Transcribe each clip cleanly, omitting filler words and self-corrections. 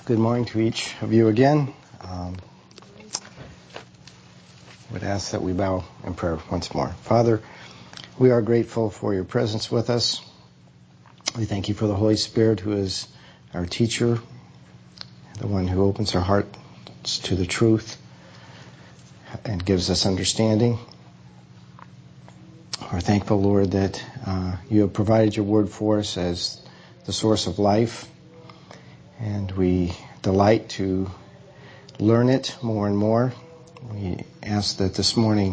Good morning to each of you again. Would ask that we bow in prayer once more. Father, we are grateful for your presence with us. We thank you for the Holy Spirit, who is our teacher, the one who opens our hearts to the truth and gives us understanding. We're thankful, Lord, that you have provided your word for us as the source of life, and we delight to learn it more and more. We ask that this morning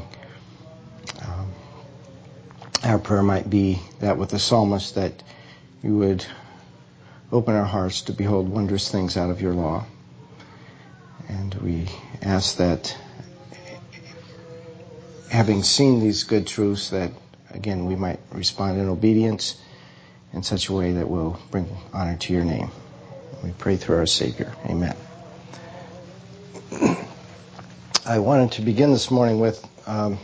our prayer might be that with the psalmist, that you would open our hearts to behold wondrous things out of your law. And we ask that, having seen these good truths, that again we might respond in obedience in such a way that will bring honor to your name. We pray through our Savior. Amen. I wanted to begin this morning with a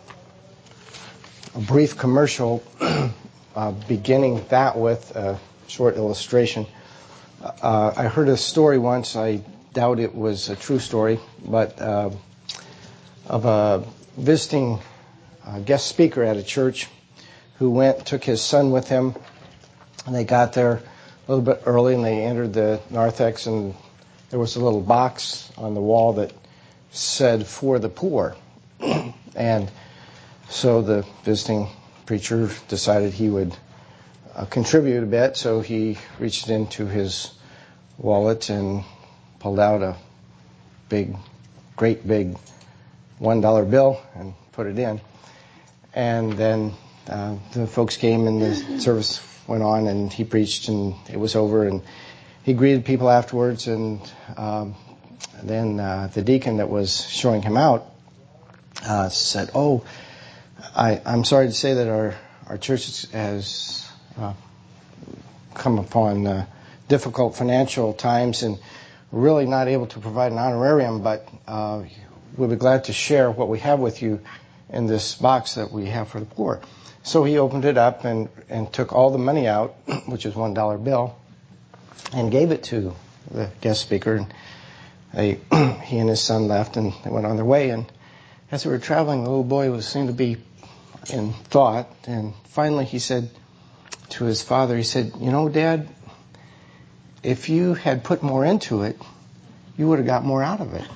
brief commercial, beginning that with a short illustration. I heard a story once, I doubt it was a true story, but of a visiting guest speaker at a church who took his son with him, and they got there a little bit early, and they entered the narthex, and there was a little box on the wall that said, "For the poor." And so the visiting preacher decided he would contribute a bit, so he reached into his wallet and pulled out a great big $1 bill and put it in. And then the folks came and the service went on, and he preached, and it was over, and he greeted people afterwards, and then the deacon that was showing him out said, "Oh, I'm sorry to say that our church has come upon difficult financial times, and we're really not able to provide an honorarium, but we'll be glad to share what we have with you in this box that we have for the poor." So he opened it up and took all the money out, which is $1 bill, and gave it to the guest speaker. And he and his son left, and they went on their way. And as they were traveling, the little boy seemed to be in thought. And finally he said to his father, he said, "You know, Dad, if you had put more into it, you would have got more out of it."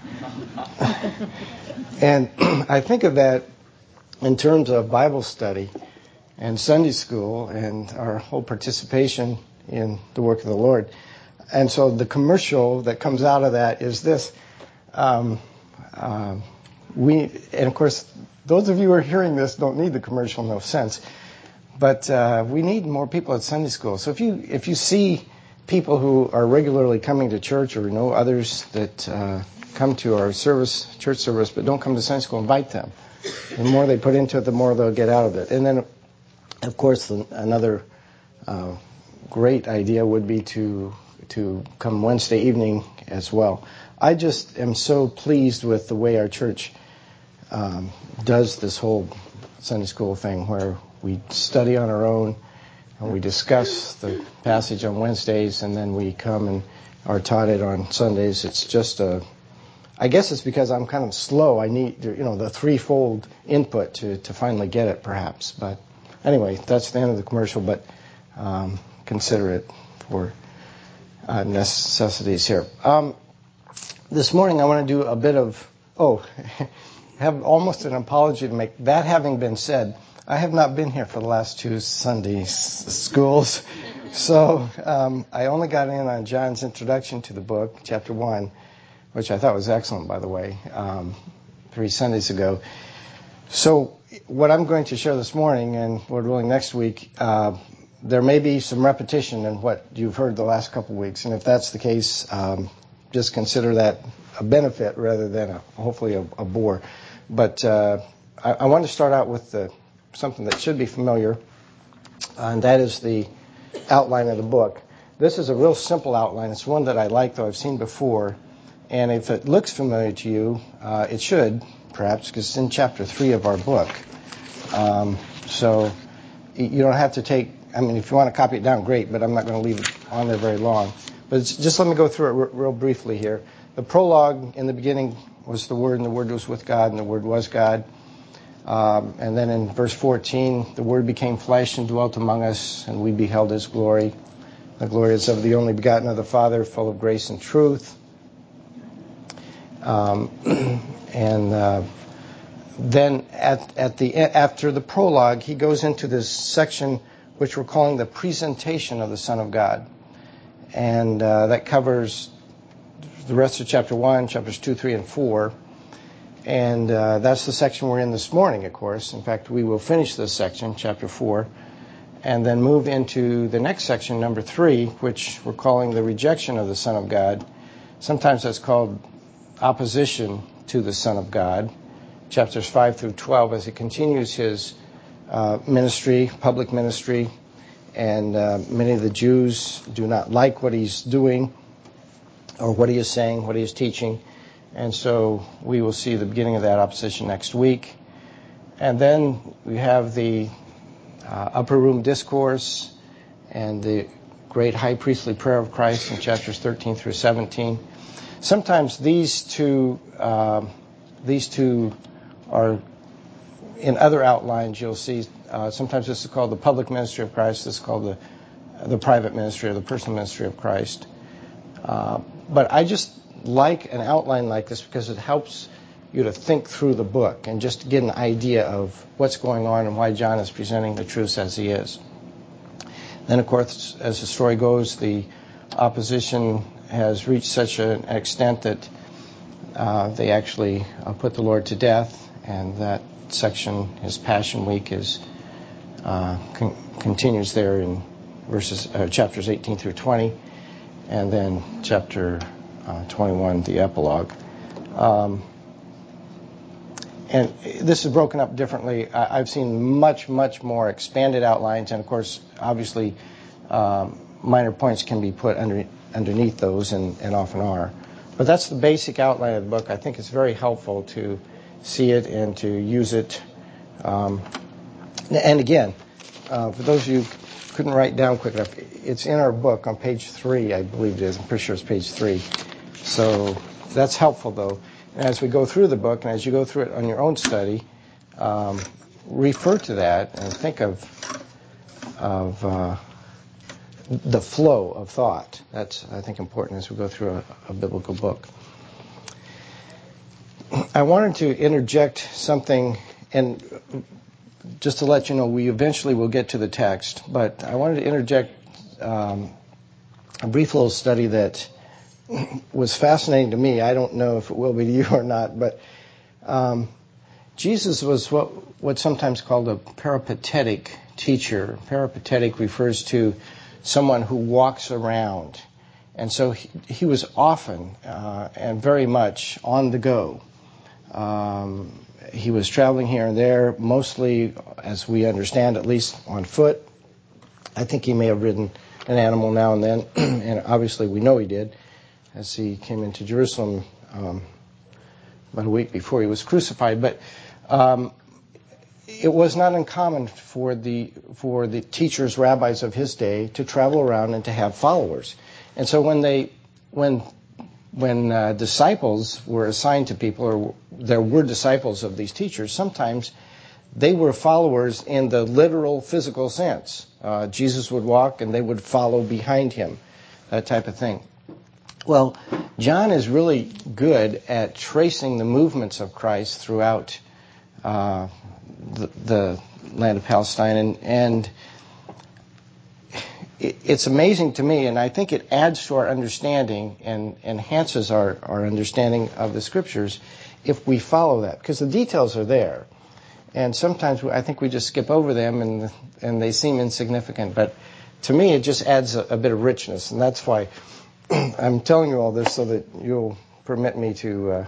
And I think of that in terms of Bible study and Sunday school and our whole participation in the work of the Lord. And so the commercial that comes out of that is this. And of course, those of you who are hearing this don't need the commercial, no sense. But we need more people at Sunday school. So if you see people who are regularly coming to church, or know others that come to our church service, but don't come to Sunday school, invite them. The more they put into it, the more they'll get out of it. And then, of course, another great idea would be to come Wednesday evening as well. I just am so pleased with the way our church does this whole Sunday school thing, where we study on our own and we discuss the passage on Wednesdays, and then we come and are taught it on Sundays. It's just I guess it's because I'm kind of slow. I need, the threefold input to finally get it, perhaps. But anyway, that's the end of the commercial, but consider it for necessities here. This morning I want to do a bit of, have almost an apology to make. That having been said, I have not been here for the last two Sunday schools. So I only got in on John's introduction to the book, chapter 1, which I thought was excellent, by the way, 3 Sundays ago. So what I'm going to share this morning, and Lord willing next week, there may be some repetition in what you've heard the last couple of weeks. And if that's the case, just consider that a benefit rather than hopefully a bore. But I want to start out with something that should be familiar, and that is the outline of the book. This is a real simple outline. It's one that I like, though I've seen before. And if it looks familiar to you, it should, perhaps, because it's in chapter 3 of our book. So you don't have to take, if you want to copy it down, great, but I'm not going to leave it on there very long. But just let me go through it real briefly here. The prologue, in the beginning was the Word, and the Word was with God, and the Word was God. And then in verse 14, the Word became flesh and dwelt among us, and we beheld His glory. The glory is of the only begotten of the Father, full of grace and truth. Then after the prologue, he goes into this section which we're calling the presentation of the Son of God. And that covers the rest of chapter 1, chapters 2, 3, and 4. And that's the section we're in this morning, of course. In fact, we will finish this section, chapter 4, and then move into the next section, number 3, which we're calling the rejection of the Son of God. Sometimes that's called opposition to the Son of God. Chapters 5 through 12, as he continues his ministry, public ministry, and many of the Jews do not like what he's doing or what he is saying, what he is teaching. And so we will see the beginning of that opposition next week. And then we have the upper room discourse and the great high priestly prayer of Christ in chapters 13 through 17. Sometimes these two are, in other outlines you'll see, sometimes this is called the public ministry of Christ, this is called the private ministry or the personal ministry of Christ. But I just like an outline like this because it helps you to think through the book and just get an idea of what's going on and why John is presenting the truth as he is. Then, of course, as the story goes, the opposition has reached such an extent that they actually put the Lord to death, and that section, his Passion Week, continues there in chapters 18 through 20, and then chapter 21, the epilogue. And this is broken up differently. I've seen much, much more expanded outlines, and of course, obviously, minor points can be put underneath those, and often are. But that's the basic outline of the book. I think it's very helpful to see it and to use it. And again, for those of you who couldn't write down quick enough, it's in our book on page 3, I believe it is. I'm pretty sure it's page 3. So that's helpful, though. And as we go through the book, and as you go through it on your own study, refer to that and think of the flow of thought. That's, I think, important as we go through a biblical book. I wanted to interject something, and just to let you know, we eventually will get to the text, but I wanted to interject a brief little study that was fascinating to me. I don't know if it will be to you or not, but Jesus was what's sometimes called a peripatetic teacher. Peripatetic refers to someone who walks around. And so he was often and very much on the go. He was traveling here and there, mostly, as we understand, at least on foot. I think he may have ridden an animal now and then, and obviously we know he did, as he came into Jerusalem about a week before he was crucified. But it was not uncommon for the teachers, rabbis of his day to travel around and to have followers. And so when disciples were assigned to people, or there were disciples of these teachers, sometimes they were followers in the literal physical sense. Jesus would walk and they would follow behind him, that type of thing. Well, John is really good at tracing the movements of Christ throughout the land of Palestine, and it's amazing to me, and I think it adds to our understanding and enhances our understanding of the Scriptures if we follow that, because the details are there, and sometimes I think we just skip over them and they seem insignificant, but to me it just adds a bit of richness, and that's why I'm telling you all this so that you'll permit me to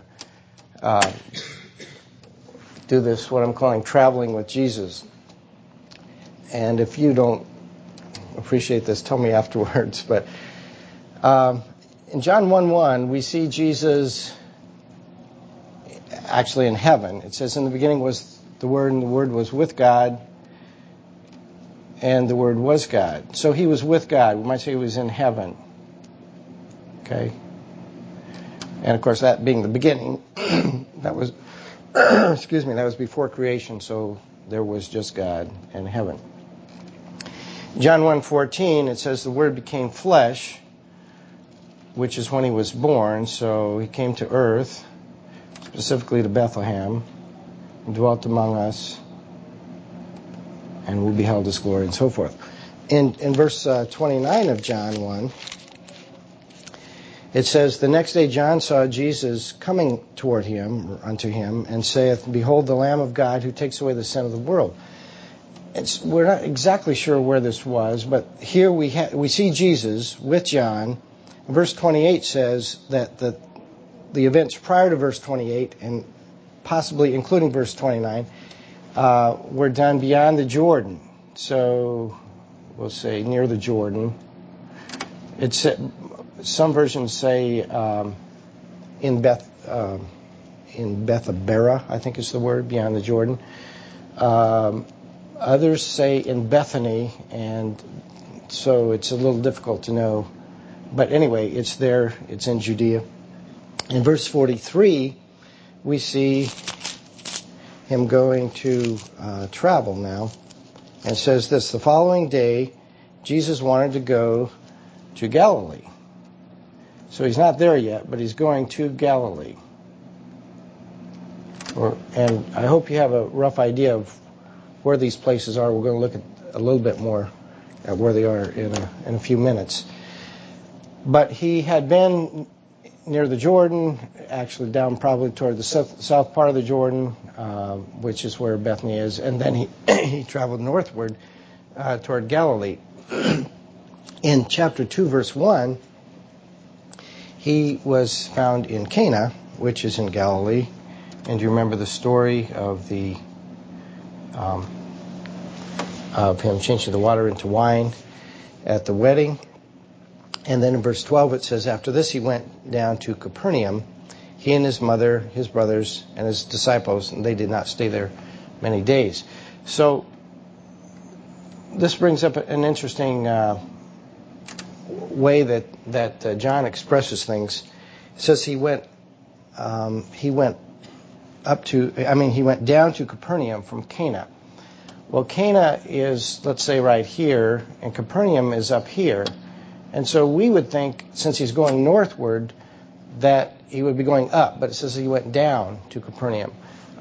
do this, what I'm calling traveling with Jesus. And if you don't appreciate this, tell me afterwards. But in John 1:1, we see Jesus actually in heaven. It says, in the beginning was the Word, and the Word was with God, and the Word was God. So he was with God. We might say he was in heaven. Okay? And of course, that being the beginning, that was, that was before creation, so there was just God and heaven. John 1:14, it says the Word became flesh, which is when he was born, so he came to earth, specifically to Bethlehem, and dwelt among us, and we beheld his glory, and so forth. In verse 29 of John 1, it says, the next day John saw Jesus coming toward him, or unto him, and saith, behold the Lamb of God who takes away the sin of the world. We're not exactly sure where this was, but here we see Jesus with John. Verse 28 says that the events prior to verse 28, and possibly including verse 29, were done beyond the Jordan. So we'll say near the Jordan. Some versions say in Bethabara, I think is the word, beyond the Jordan. Others say in Bethany, and so it's a little difficult to know. But anyway, it's there. It's in Judea. In verse 43, we see him going to travel now. And it says this, the following day, Jesus wanted to go to Galilee. So he's not there yet, but he's going to Galilee. And I hope you have a rough idea of where these places are. We're going to look at a little bit more at where they are in a few minutes. But he had been near the Jordan, actually down probably toward the south part of the Jordan, which is where Bethany is, and then he traveled northward toward Galilee. In chapter 2, verse 1, he was found in Cana, which is in Galilee. And do you remember the story of of him changing the water into wine at the wedding? And then in verse 12 it says, after this he went down to Capernaum, he and his mother, his brothers, and his disciples, and they did not stay there many days. So this brings up an interesting way that John expresses things. It says he went down to Capernaum from Cana. Well, Cana is, let's say, right here, and Capernaum is up here. And so we would think, since he's going northward, that he would be going up. But it says he went down to Capernaum.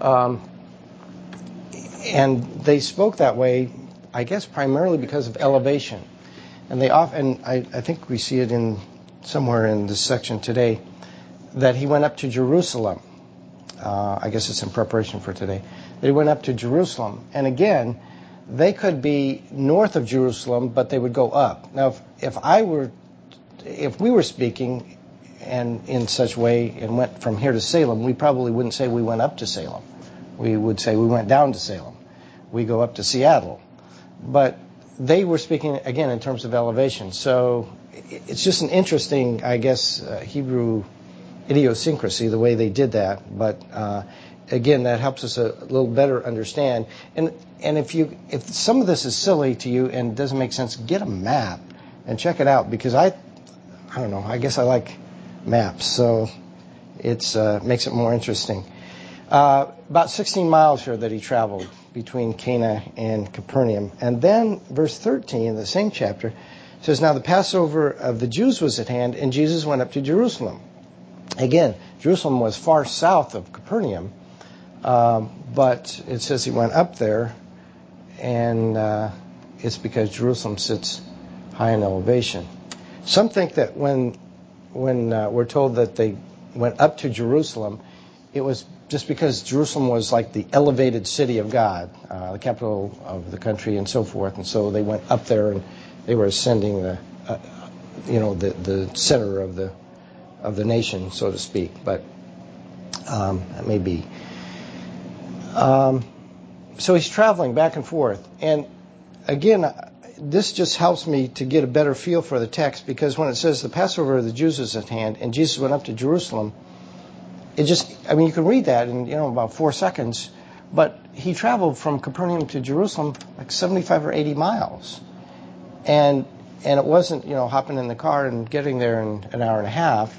And they spoke that way, I guess, primarily because of elevation. And I think we see it in somewhere in this section today, that he went up to Jerusalem. I guess it's in preparation for today. They went up to Jerusalem. And again, they could be north of Jerusalem, but they would go up. Now, if we were speaking and in such way and went from here to Salem, we probably wouldn't say we went up to Salem. We would say we went down to Salem. We go up to Seattle. But they were speaking, again, in terms of elevation. So it's just an interesting, I guess, Hebrew idiosyncrasy, the way they did that. But again, that helps us a little better understand. And if some of this is silly to you and doesn't make sense, get a map and check it out, because I don't know, I guess I like maps, so it makes it more interesting. About 16 miles here that he traveled between Cana and Capernaum. And then verse 13 in the same chapter says, now the Passover of the Jews was at hand, and Jesus went up to Jerusalem. Again, Jerusalem was far south of Capernaum, but it says he went up there, and it's because Jerusalem sits high in elevation. Some think that when we're told that they went up to Jerusalem, it was just because Jerusalem was like the elevated city of God, the capital of the country and so forth, and so they went up there and they were ascending the center of the nation, so to speak. But that may be. So he's traveling back and forth, and again, this just helps me to get a better feel for the text, because when it says the Passover of the Jews is at hand and Jesus went up to Jerusalem, you can read that in about 4 seconds, but he traveled from Capernaum to Jerusalem like 75 or 80 miles. And And it wasn't, hopping in the car and getting there in an hour and a half.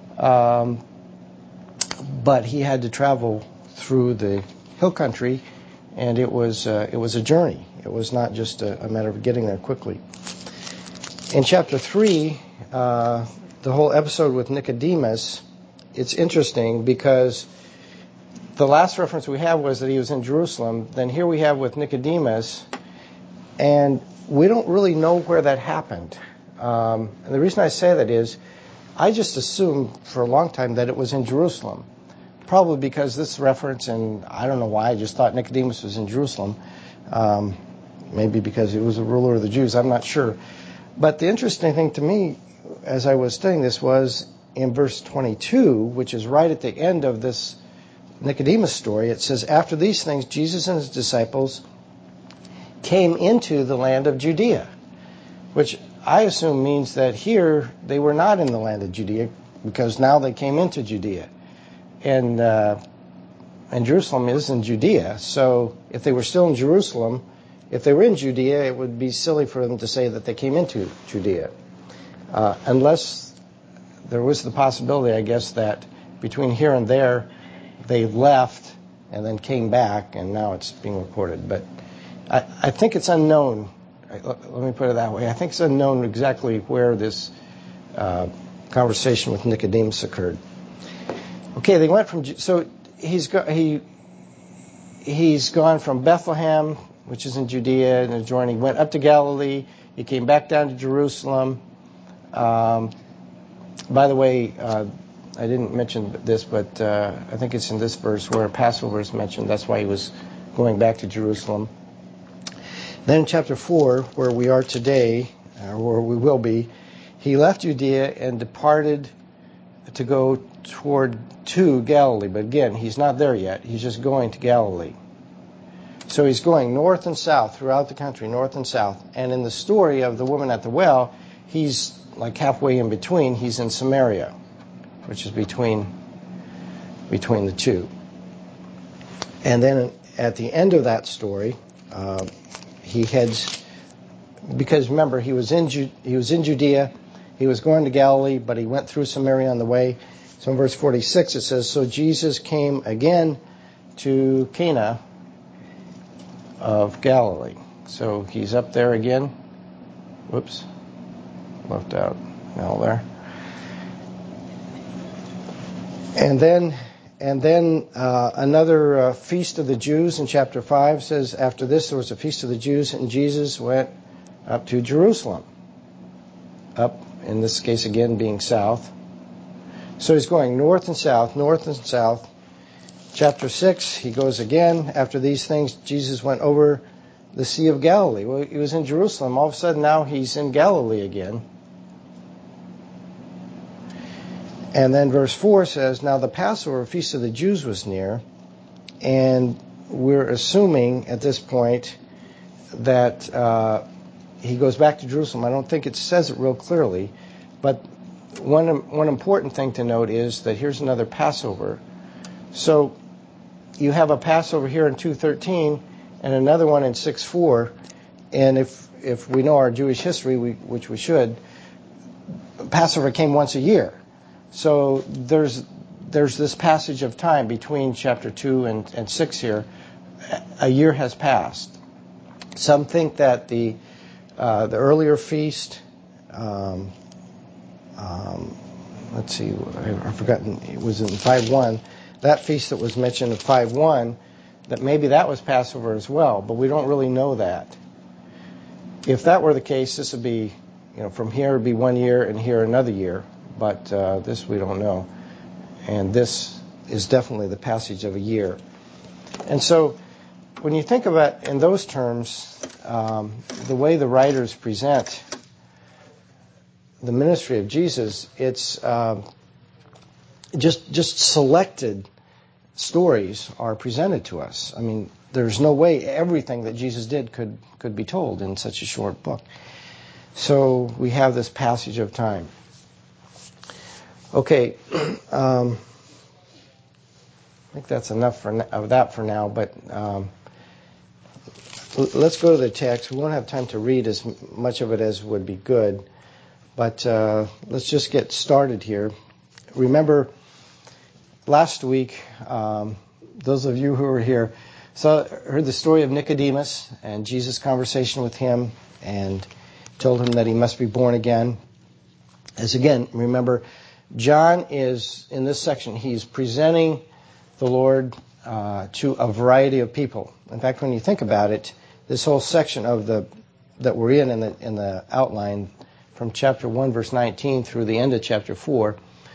But he had to travel through the hill country, and it was a journey. It was not just a matter of getting there quickly. In chapter 3, the whole episode with Nicodemus, it's interesting because the last reference we have was that he was in Jerusalem. Then here we have with Nicodemus, and we don't really know where that happened. And the reason I say that is I just assumed for a long time that it was in Jerusalem. Probably because this reference, and I don't know why, I just thought Nicodemus was in Jerusalem. Maybe because he was a ruler of the Jews, I'm not sure. But the interesting thing to me, as I was studying this, was in verse 22, which is right at the end of this Nicodemus story. It says, after these things, Jesus and his disciples came into the land of Judea, which I assume means that here they were not in the land of Judea, because now they came into Judea. And Jerusalem is in Judea. So if they were still in Jerusalem, if they were in Judea, it would be silly for them to say that they came into Judea. Unless there was the possibility, I guess, that between here and there, they left and then came back, and now it's being recorded. But I think it's unknown. Let me put it that way. I think it's unknown exactly where this conversation with Nicodemus occurred. Okay, they went from, so he's gone from Bethlehem, which is in Judea, and adjoining. He went up to Galilee. He came back down to Jerusalem. By the way, I didn't mention this, but I think it's in this verse where Passover is mentioned. That's why he was going back to Jerusalem. Then in chapter 4, where we are today, or where we will be, he left Judea and departed to go to Galilee. But again, he's not there yet. He's just going to Galilee. So he's going north and south throughout the country, north and south. And in the story of the woman at the well, he's like halfway in between. He's in Samaria, which is between the two. And then at the end of that story, he heads, because remember, he was in Judea, he was going to Galilee, but he went through Samaria on the way. So in verse 46 it says, so Jesus came again to Cana of Galilee. So he's up there again. Whoops, left out L there. And then another feast of the Jews in chapter 5 says, after this there was a feast of the Jews, and Jesus went up to Jerusalem. Up, in this case again, being south. So he's going north and south, north and south. Chapter 6, he goes again. After these things, Jesus went over the Sea of Galilee. Well, he was in Jerusalem. All of a sudden now he's in Galilee again. And then verse 4 says, now the Passover feast of the Jews was near, and we're assuming at this point that he goes back to Jerusalem. I don't think it says it real clearly, but one important thing to note is that here's another Passover. So you have a Passover here in 2:13 and another one in 6:4, and if we know our Jewish history, which we should, Passover came once a year. So there's this passage of time between chapter 2 and 6 here. A year has passed. Some think that the earlier feast, let's see, I've forgotten, it was in 5:1. That feast that was mentioned in 5:1, that maybe that was Passover as well, but we don't really know that. If that were the case, this would be, from here would be 1 year and here another year, but this we don't know. And this is definitely the passage of a year. And so when you think about in those terms, the way the writers present the ministry of Jesus, it's just selected stories are presented to us. I mean, there's no way everything that Jesus did could be told in such a short book. So we have this passage of time. Okay, I think that's enough of that for now, but let's go to the text. We won't have time to read as much of it as would be good, but let's just get started here. Remember, last week, those of you who were here heard the story of Nicodemus and Jesus' conversation with him, and told him that he must be born again. As again, remember, John is, in this section, he's presenting the Lord to a variety of people. In fact, when you think about it, this whole section that we're in the outline, from chapter 1, verse 19 through the end of chapter 4,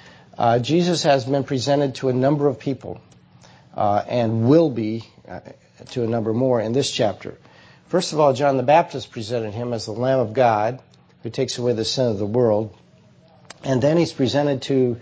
Jesus has been presented to a number of people and will be to a number more in this chapter. First of all, John the Baptist presented him as the Lamb of God who takes away the sin of the world. And then he's presented to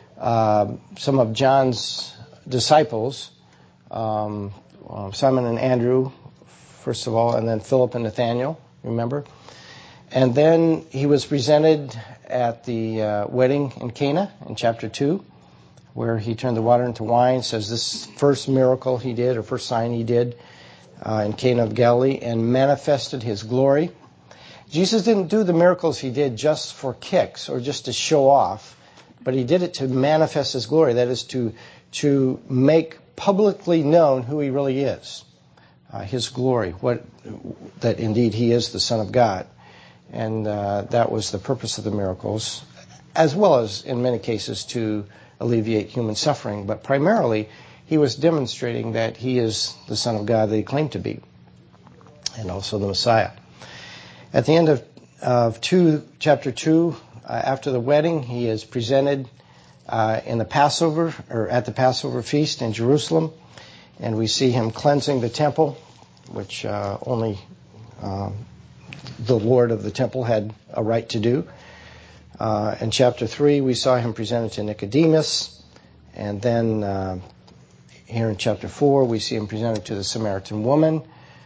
some of John's disciples, Simon and Andrew, first of all, and then Philip and Nathaniel, remember? And then he was presented at the wedding in Cana in chapter 2, where he turned the water into wine. Says this first miracle he did, or first sign he did in Cana of Galilee, and manifested his glory. Jesus didn't do the miracles he did just for kicks or just to show off, but he did it to manifest his glory. That is to make publicly known who he really is, his glory, that indeed he is the Son of God. And that was the purpose of the miracles, as well as, in many cases, to alleviate human suffering. But primarily, he was demonstrating that he is the Son of God that he claimed to be, and also the Messiah. At the end of chapter 2, after the wedding, he is presented in the Passover, or at the Passover feast in Jerusalem, and we see him cleansing the temple, which only the Lord of the temple had a right to do. In chapter 3, we saw him presented to Nicodemus, and then here in chapter 4, we see him presented to the Samaritan woman.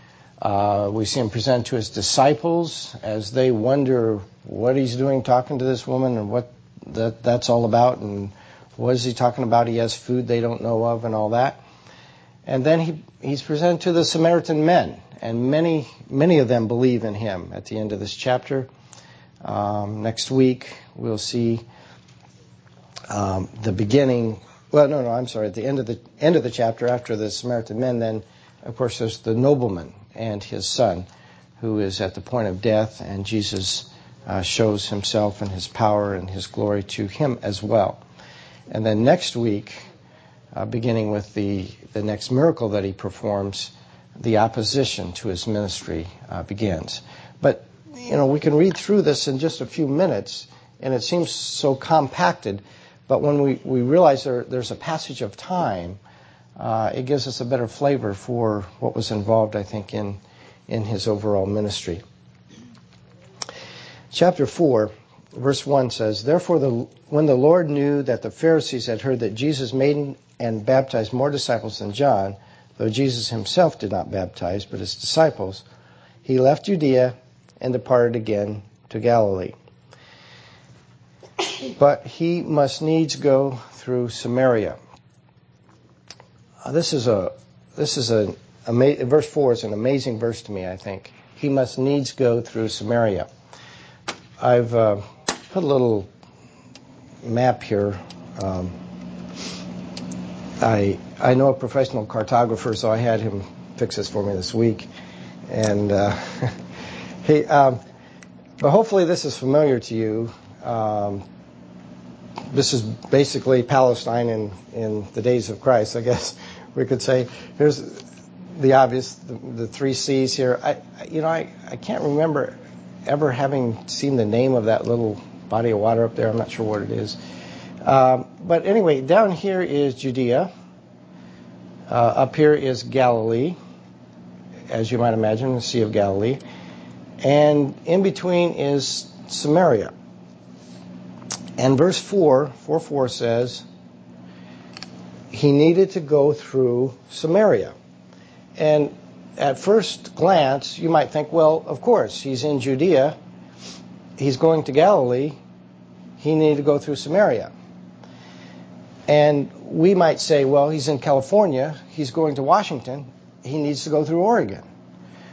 We see him presented to his disciples as they wonder what he's doing talking to this woman and what that's all about, and what is he talking about? He has food they don't know of and all that. And then he's presented to the Samaritan men, and many of them believe in him at the end of this chapter. Next week, we'll see the beginning. Well, no, I'm sorry. At the end of the chapter, after the Samaritan men, then, of course, there's the nobleman and his son, who is at the point of death, and Jesus shows himself and his power and his glory to him as well. And then next week, beginning with the next miracle that he performs, the opposition to his ministry begins. But, we can read through this in just a few minutes, and it seems so compacted. But when we realize there's a passage of time, it gives us a better flavor for what was involved, I think, in his overall ministry. Chapter 4, verse 1 says, Therefore, when the Lord knew that the Pharisees had heard that Jesus made and baptized more disciples than John, though Jesus himself did not baptize, but his disciples, he left Judea and departed again to Galilee. But he must needs go through Samaria. Verse 4 is an amazing verse to me, I think. He must needs go through Samaria. I've put a little map here. I know a professional cartographer, so I had him fix this for me this week. And but hopefully this is familiar to you. This is basically Palestine in the days of Christ, I guess we could say. Here's the obvious, the three seas here. I can't remember ever having seen the name of that little body of water up there. I'm not sure what it is. But anyway, down here is Judea. Up here is Galilee, as you might imagine, the Sea of Galilee. And in between is Samaria. And verse 4 says, he needed to go through Samaria. And at first glance, you might think, well, of course, he's in Judea. He's going to Galilee. He needed to go through Samaria. And we might say, well, he's in California. He's going to Washington. He needs to go through Oregon.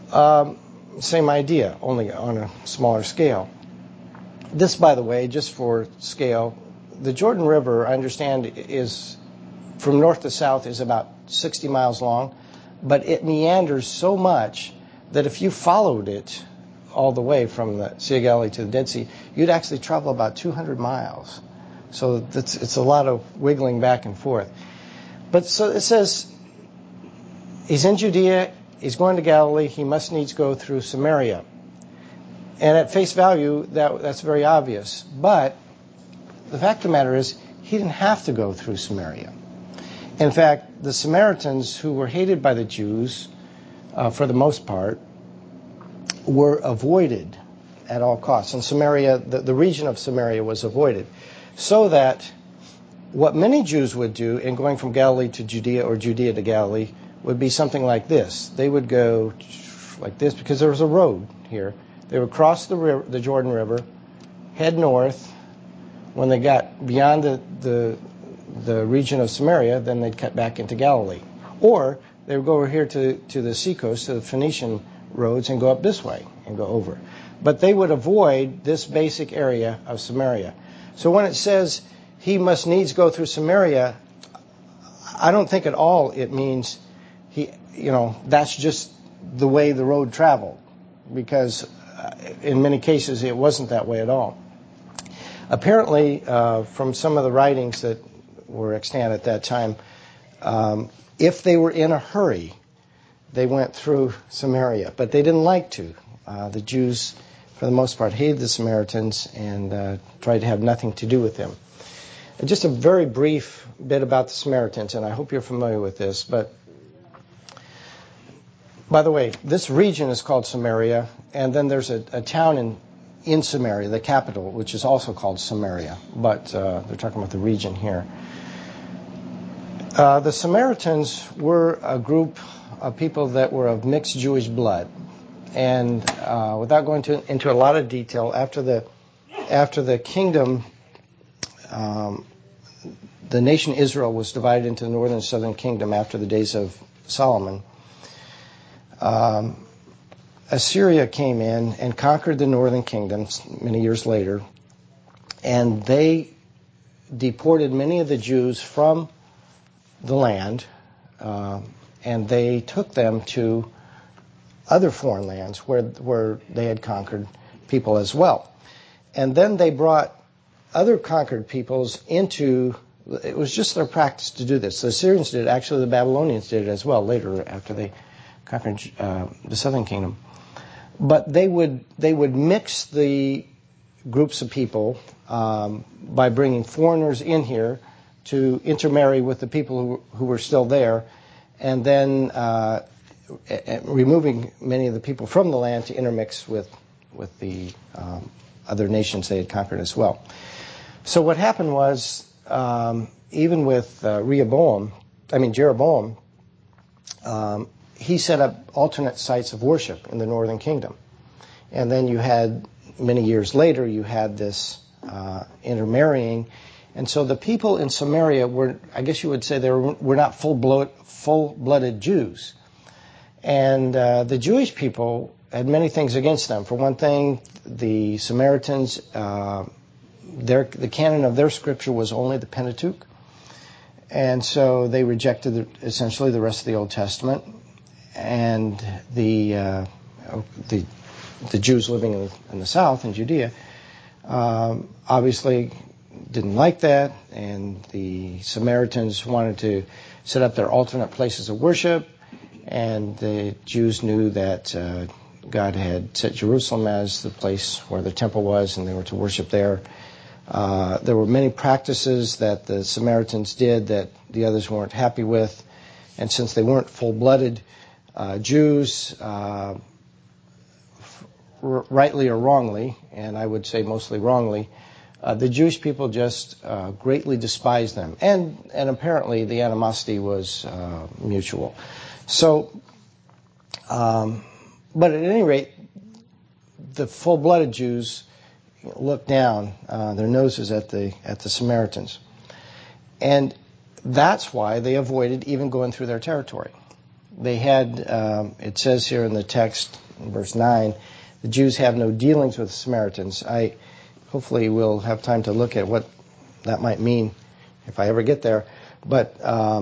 Same idea, only on a smaller scale. This, by the way, just for scale, the Jordan River, I understand, is from north to south is about 60 miles long, but it meanders so much that if you followed it all the way from the Sea of Galilee to the Dead Sea, you'd actually travel about 200 miles. So it's a lot of wiggling back and forth. But so it says he's in Judea, he's going to Galilee, he must needs go through Samaria. And at face value, that's very obvious. But the fact of the matter is, he didn't have to go through Samaria. In fact, the Samaritans, who were hated by the Jews, for the most part, were avoided at all costs. And Samaria, the region of Samaria was avoided. So that what many Jews would do in going from Galilee to Judea or Judea to Galilee would be something like this. They would go like this because there was a road here. They would cross the Jordan River, head north. When they got beyond the region of Samaria, then they'd cut back into Galilee. Or they would go over here to the seacoast, to the Phoenician roads, and go up this way and go over. But they would avoid this basic area of Samaria. So when it says he must needs go through Samaria, I don't think at all it means that's just the way the road traveled, because in many cases it wasn't that way at all. Apparently, from some of the writings that were extant at that time, if they were in a hurry, they went through Samaria, but they didn't like to. The Jews, for the most part, hated the Samaritans and tried to have nothing to do with them. And just a very brief bit about the Samaritans, and I hope you're familiar with this, but by the way, this region is called Samaria, and then there's a town in Samaria, the capital, which is also called Samaria, but they're talking about the region here. The Samaritans were a group of people that were of mixed Jewish blood, and without going into a lot of detail, after the kingdom, the nation Israel was divided into the northern and southern kingdom after the days of Solomon. Assyria came in and conquered the northern kingdoms many years later, and they deported many of the Jews from the land, and they took them to other foreign lands where they had conquered people as well. And then they brought other conquered peoples into, it was just their practice to do this. The Assyrians did it, actually the Babylonians did it as well later after they conquered the southern kingdom. But they would mix the groups of people by bringing foreigners in here to intermarry with the people who were still there, and then removing many of the people from the land to intermix with the other nations they had conquered as well. So what happened was, even with Jeroboam, he set up alternate sites of worship in the northern kingdom. And then you had, many years later, you had this intermarrying. And so the people in Samaria were, I guess you would say, they were not full-blooded Jews. And the Jewish people had many things against them. For one thing, the Samaritans, the canon of their scripture was only the Pentateuch. And so they rejected essentially the rest of the Old Testament. And the Jews living in the south, in Judea, obviously didn't like that, and the Samaritans wanted to set up their alternate places of worship, and the Jews knew that God had set Jerusalem as the place where the temple was, and they were to worship there. There were many practices that the Samaritans did that the others weren't happy with, and since they weren't full-blooded Jews, rightly or wrongly, and I would say mostly wrongly, the Jewish people just greatly despised them, and apparently the animosity was mutual. So, but at any rate, the full-blooded Jews looked down their noses at the Samaritans, and that's why they avoided even going through their territory. They had, it says here in the text, in verse 9, the Jews have no dealings with the Samaritans. Hopefully we'll have time to look at what that might mean if I ever get there. But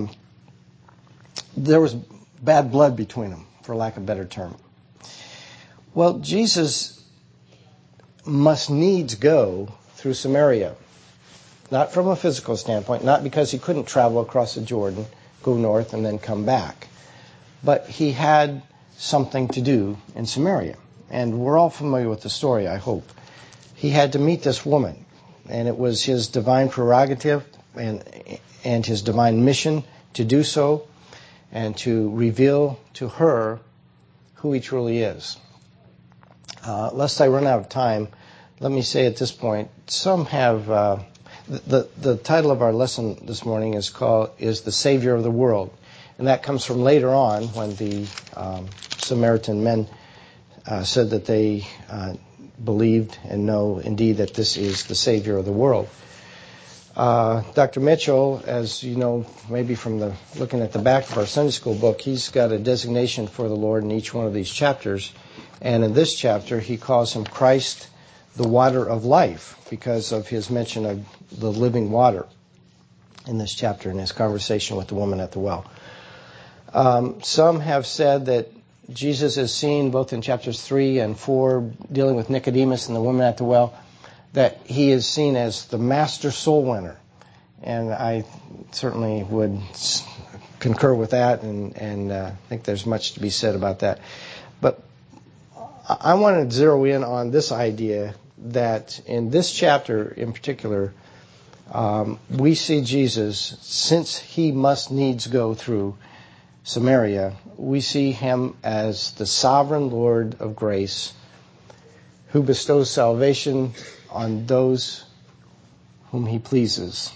there was bad blood between them, for lack of a better term. Well, Jesus must needs go through Samaria. Not from a physical standpoint, not because he couldn't travel across the Jordan, go north, and then come back. But he had something to do in Samaria. And we're all familiar with the story, I hope. He had to meet this woman, and it was his divine prerogative and his divine mission to do so and to reveal to her who he truly is. Lest I run out of time, let me say at this point, some have... The title of our lesson this morning is The Savior of the World. And that comes from later on when the Samaritan men said that they believed and know indeed that this is the Savior of the world. Dr. Mitchell, as you know, maybe from looking at the back of our Sunday school book, he's got a designation for the Lord in each one of these chapters. And in this chapter, he calls him Christ, the water of life, because of his mention of the living water in this chapter in his conversation with the woman at the well. Some have said that Jesus is seen both in chapters 3 and 4, dealing with Nicodemus and the woman at the well, that he is seen as the master soul winner. And I certainly would concur with that and think there's much to be said about that. But I want to zero in on this idea that in this chapter in particular, we see Jesus, since he must needs go through Samaria, we see him as the sovereign Lord of grace who bestows salvation on those whom he pleases,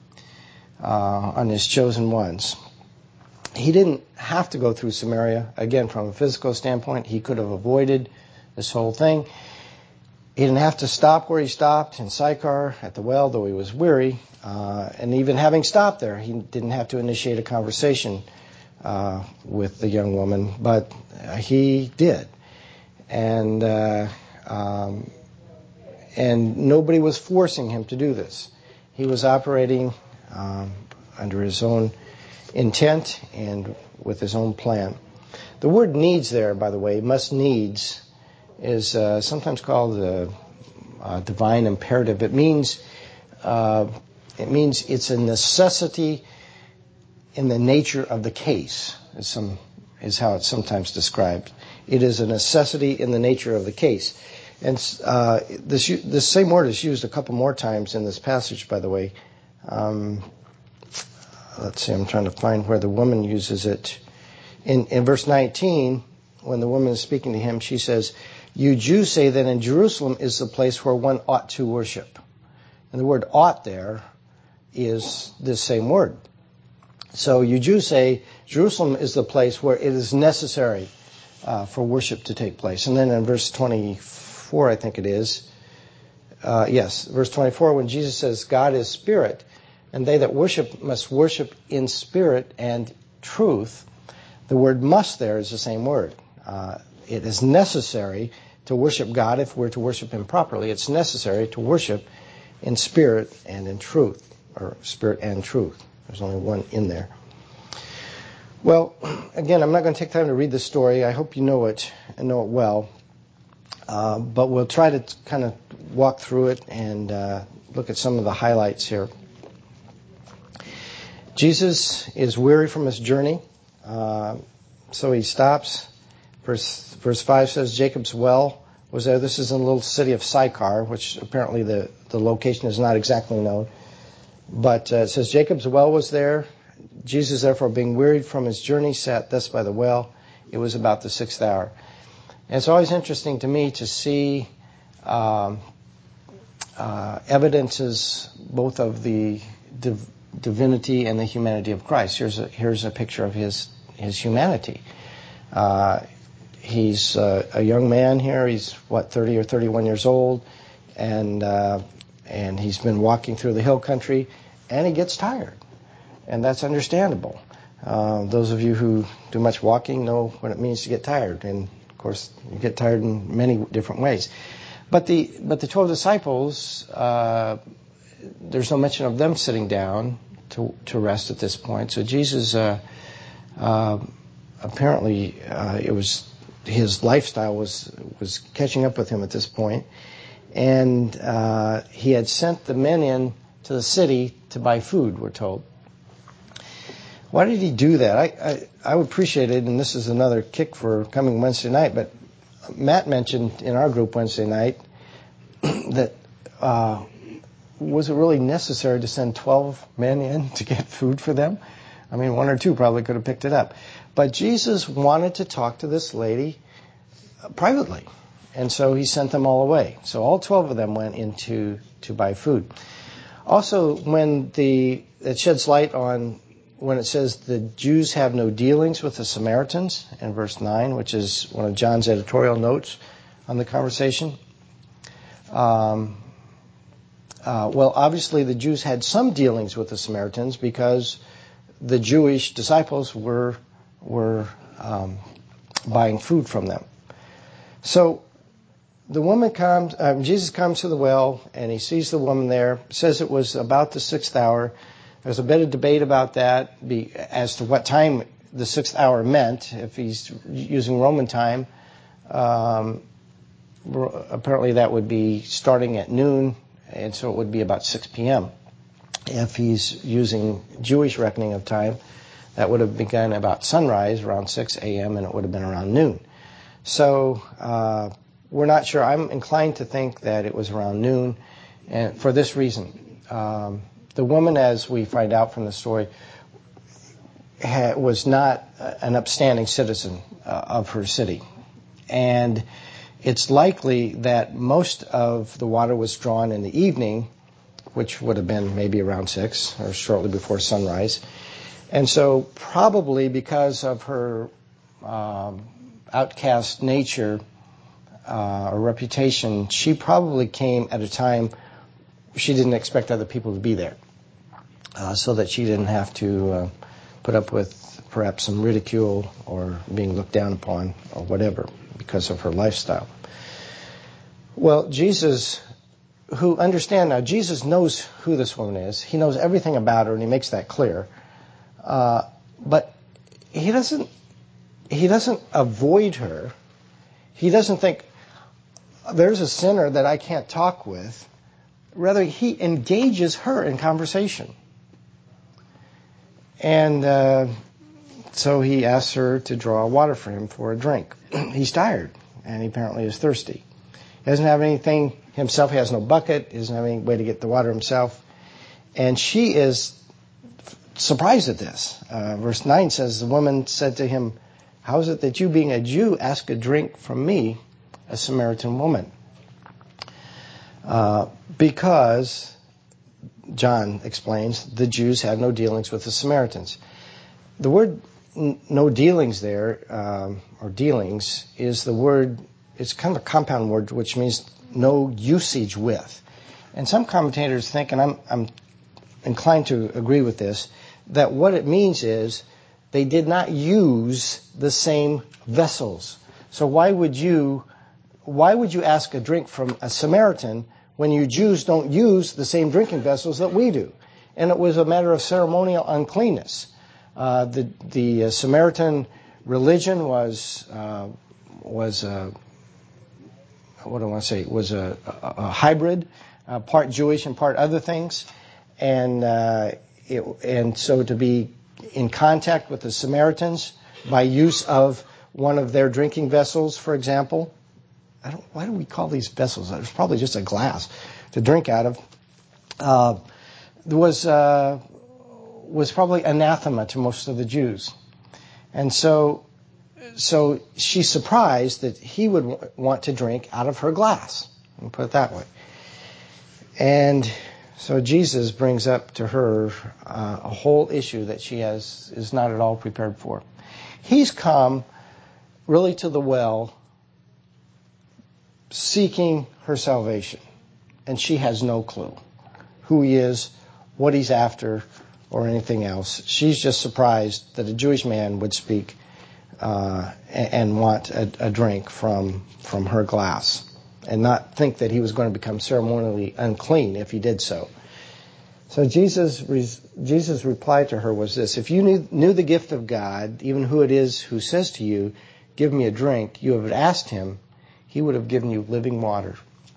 on his chosen ones. He didn't have to go through Samaria. Again, from a physical standpoint, he could have avoided this whole thing. He didn't have to stop where he stopped in Sychar at the well, though he was weary. And even having stopped there, he didn't have to initiate a conversation with the young woman, but he did. And nobody was forcing him to do this. He was operating under his own intent and with his own plan. The word needs there, by the way, must needs, is sometimes called the divine imperative. It means it's a necessity in the nature of the case, is how it's sometimes described. It is a necessity in the nature of the case. And this same word is used a couple more times in this passage, by the way. Let's see, I'm trying to find where the woman uses it. In verse 19, when the woman is speaking to him, she says, "You Jews say that in Jerusalem is the place where one ought to worship." And the word ought there is this same word. So you Jews say Jerusalem is the place where it is necessary for worship to take place. And then in verse 24, I think it is, verse 24, when Jesus says God is spirit, and they that worship must worship in spirit and truth, the word must there is the same word. It is necessary to worship God if we're to worship him properly. It's necessary to worship in spirit and in truth, or spirit and truth. There's only one in there. Well, again, I'm not going to take time to read this story. I hope you know it and know it well. But we'll try to kind of walk through it and look at some of the highlights here. Jesus is weary from his journey, so he stops. Verse 5 says Jacob's well was there. This is in the little city of Sychar, which apparently the location is not exactly known. But it says Jacob's well was there. Jesus, therefore, being wearied from his journey, sat thus by the well. It was about the 6th hour. And it's always interesting to me to see evidences both of the divinity and the humanity of Christ. Here's a picture of his humanity. He's a young man here. He's 30 or 31 years old, and he's been walking through the hill country, and he gets tired, and that's understandable. Those of you who do much walking know what it means to get tired. And, of course, you get tired in many different ways. But the 12 disciples, there's no mention of them sitting down to rest at this point. So Jesus, apparently, it was his lifestyle was catching up with him at this point. And he had sent the men in to the city to buy food, we're told. Why did he do that? I would appreciate it, and this is another kick for coming Wednesday night, but Matt mentioned in our group Wednesday night that was it really necessary to send 12 men in to get food for them? I mean, one or two probably could have picked it up. But Jesus wanted to talk to this lady privately, and so he sent them all away. So all 12 of them went in to buy food. Also, when it sheds light on when it says the Jews have no dealings with the Samaritans in verse 9, which is one of John's editorial notes on the conversation. Well, obviously the Jews had some dealings with the Samaritans because the Jewish disciples were buying food from them. So the woman comes, Jesus comes to the well, and he sees the woman there. Says it was about the 6th hour. There's a bit of debate about that as to what time the 6th hour meant. If he's using Roman time, apparently that would be starting at noon, and so it would be about 6 p.m. If he's using Jewish reckoning of time, that would have begun about sunrise, around 6 a.m., and it would have been around noon. So we're not sure. I'm inclined to think that it was around noon, and for this reason. The woman, as we find out from the story, was not an upstanding citizen of her city. And it's likely that most of the water was drawn in the evening, which would have been maybe around 6 or shortly before sunrise. And so probably because of her outcast nature or reputation, she probably came at a time she didn't expect other people to be there. So that she didn't have to put up with perhaps some ridicule or being looked down upon or whatever because of her lifestyle. Well, Jesus knows who this woman is. He knows everything about her, and he makes that clear. But he doesn't avoid her. He doesn't think, there's a sinner that I can't talk with. Rather, he engages her in conversation. And so he asks her to draw water for him for a drink. He's tired, and he apparently is thirsty. He doesn't have anything himself. He has no bucket. He doesn't have any way to get the water himself. And she is surprised at this. Verse 9 says, the woman said to him, how is it that you, being a Jew, ask a drink from me, a Samaritan woman? Because, John explains, the Jews have no dealings with the Samaritans. The word no dealings there, or dealings, is the word, it's kind of a compound word, which means no usage with. And some commentators think, and I'm inclined to agree with this, that what it means is they did not use the same vessels. So why would you ask a drink from a Samaritan when you Jews don't use the same drinking vessels that we do? And it was a matter of ceremonial uncleanness. The Samaritan religion was a hybrid, part Jewish and part other things, and so to be in contact with the Samaritans by use of one of their drinking vessels, for example. Why do we call these vessels? It's probably just a glass to drink out of. Was probably anathema to most of the Jews. And so she's surprised that he would want to drink out of her glass. I'll put it that way. And so Jesus brings up to her a whole issue that she is not at all prepared for. He's come really to the well seeking her salvation. And she has no clue who he is, what he's after, or anything else. She's just surprised that a Jewish man would speak and want a drink from her glass, and not think that he was going to become ceremonially unclean if he did so. So Jesus' reply to her was this: if you knew the gift of God, even who it is who says to you, give me a drink, you have asked him, he would have given you living water.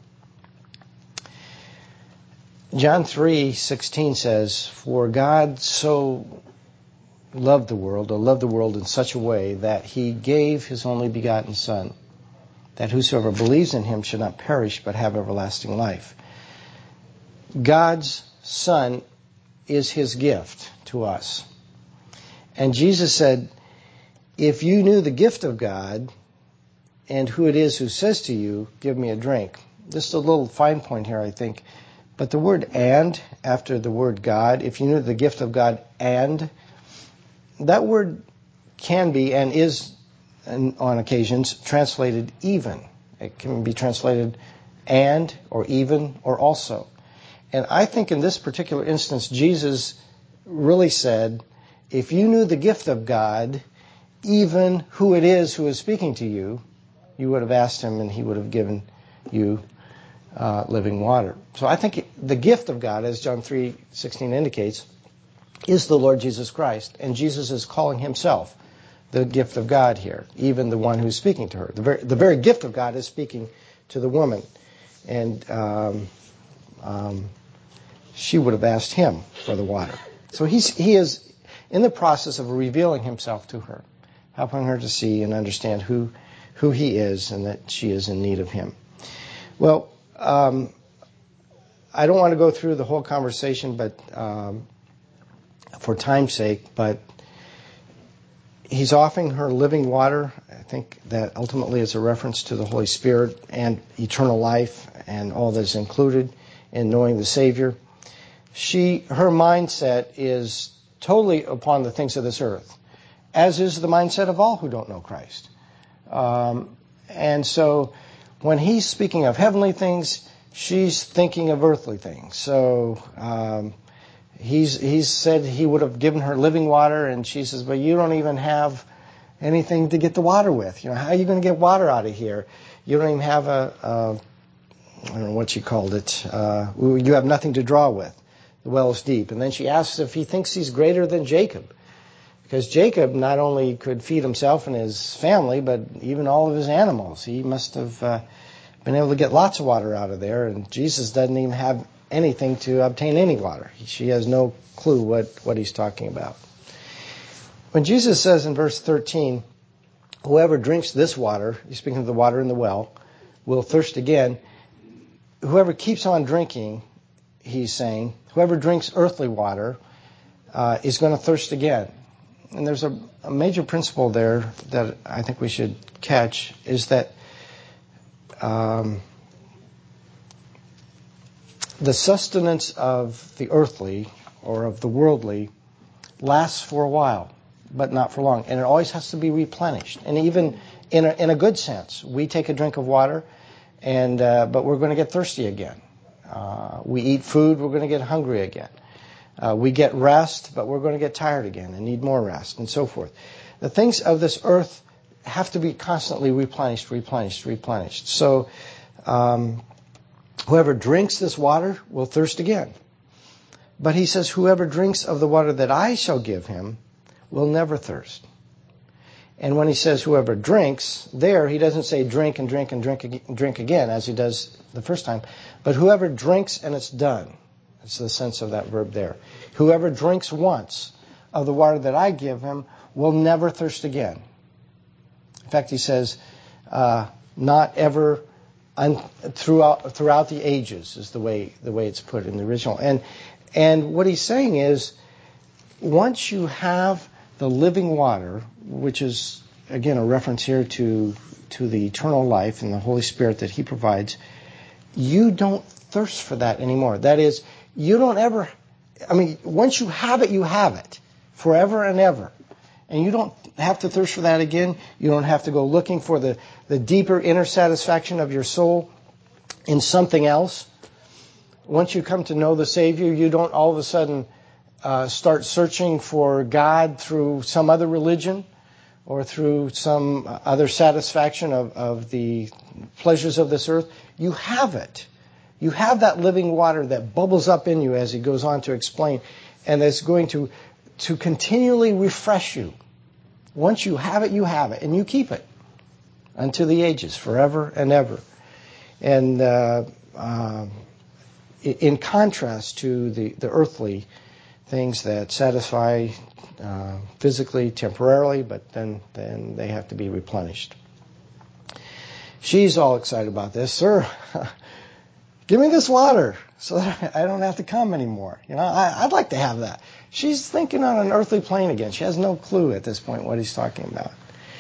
John 3:16 says, for God so loved the world, or loved the world in such a way that he gave his only begotten Son, that whosoever believes in him should not perish but have everlasting life. God's Son is his gift to us. And Jesus said, if you knew the gift of God and who it is who says to you, give me a drink. Just a little fine point here, I think. But the word and after the word God, if you knew the gift of God and, that word can be and is on occasions translated even. It can be translated and or even or also. And I think in this particular instance, Jesus really said, if you knew the gift of God, even who it is who is speaking to you, you would have asked him and he would have given you living water. So I think the gift of God, as John 3:16 indicates, is the Lord Jesus Christ. And Jesus is calling himself the gift of God here, even the one who's speaking to her. The very gift of God is speaking to the woman. And she would have asked him for the water. So he is in the process of revealing himself to her, helping her to see and understand who he is and that she is in need of him. Well, I don't want to go through the whole conversation, but for time's sake, but he's offering her living water. I think that ultimately is a reference to the Holy Spirit and eternal life and all that is included in knowing the Savior. Her mindset is totally upon the things of this earth, as is the mindset of all who don't know Christ. And so when he's speaking of heavenly things, she's thinking of earthly things. So he's said he would have given her living water, and she says, but you don't even have anything to get the water with. How are you going to get water out of here? You don't even have I don't know what she called it. You have nothing to draw with. The well is deep. And then she asks if he thinks he's greater than Jacob. Because Jacob not only could feed himself and his family, but even all of his animals. He must have been able to get lots of water out of there. And Jesus doesn't even have anything to obtain any water. She has no clue what he's talking about. When Jesus says in verse 13, whoever drinks this water, he's speaking of the water in the well, will thirst again. Whoever keeps on drinking, he's saying, whoever drinks earthly water is going to thirst again. And there's a major principle there that I think we should catch, is that the sustenance of the earthly or of the worldly lasts for a while, but not for long. And it always has to be replenished. And even in a good sense, we take a drink of water, but we're going to get thirsty again. We eat food, we're going to get hungry again. We get rest, but we're going to get tired again and need more rest, and so forth. The things of this earth have to be constantly replenished. So whoever drinks this water will thirst again. But he says, whoever drinks of the water that I shall give him will never thirst. And when he says whoever drinks, there he doesn't say drink and drink and drink again, as he does the first time. But whoever drinks and it's done. That's the sense of that verb there. Whoever drinks once of the water that I give him will never thirst again. In fact, he says, not ever throughout the ages is the way it's put in the original. And what he's saying is, once you have the living water, which is again a reference here to the eternal life and the Holy Spirit that he provides, you don't thirst for that anymore. That is, you don't ever, once you have it forever and ever. And you don't have to thirst for that again. You don't have to go looking for the deeper inner satisfaction of your soul in something else. Once you come to know the Savior, you don't all of a sudden start searching for God through some other religion or through some other satisfaction of the pleasures of this earth, you have it. You have that living water that bubbles up in you, as he goes on to explain, and that's going to continually refresh you. Once you have it, and you keep it unto the ages, forever and ever. And in contrast to the earthly things that satisfy physically, temporarily, but then they have to be replenished. She's all excited about this. Sir, give me this water so that I don't have to come anymore. I'd like to have that. She's thinking on an earthly plane again. She has no clue at this point what he's talking about.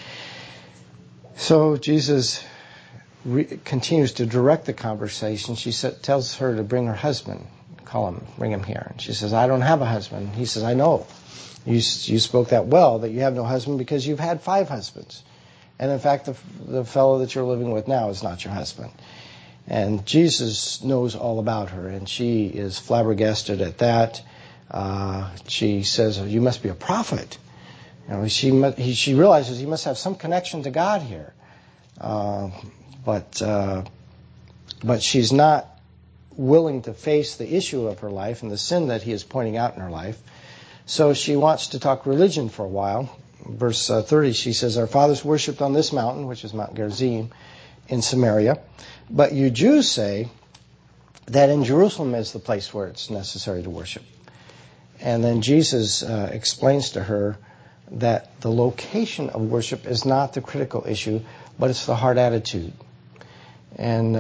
So Jesus continues to direct the conversation. She tells her to bring her husband. Bring him here. And she says, I don't have a husband. He says, I know. You spoke that well, that you have no husband because you've had 5 husbands. And in fact, the fellow that you're living with now is not your husband. And Jesus knows all about her, and she is flabbergasted at that. She says, you must be a prophet. She realizes he must have some connection to God here. But she's not willing to face the issue of her life and the sin that he is pointing out in her life. So she wants to talk religion for a while. Verse 30, she says, our fathers worshipped on this mountain, which is Mount Gerizim, in Samaria. But you Jews say that in Jerusalem is the place where it's necessary to worship. And then Jesus explains to her that the location of worship is not the critical issue, but it's the heart attitude. And,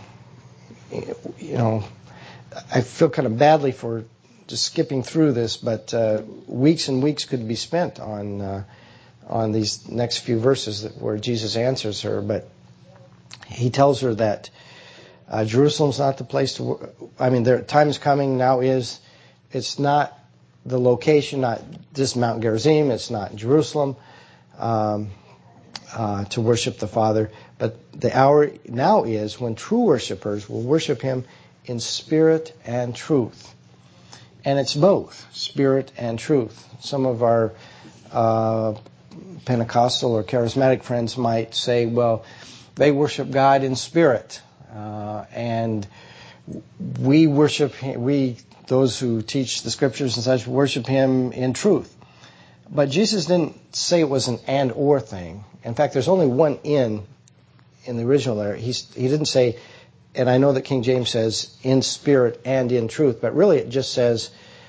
I feel kind of badly for just skipping through this, but weeks and weeks could be spent on these next few verses where Jesus answers her. But he tells her that Jerusalem's not the place to. There time's coming now. It's not the location, not just Mount Gerizim. It's not Jerusalem to worship the Father. But the hour now is when true worshipers will worship Him in spirit and truth. And it's both, spirit and truth. Some of our Pentecostal or charismatic friends might say, well, they worship God in spirit. And we worship Him, those who teach the Scriptures and such, worship Him in truth. But Jesus didn't say it was an and or thing. In fact, there's only one in the original there. He didn't say, and I know that King James says in spirit and in truth, but really it just says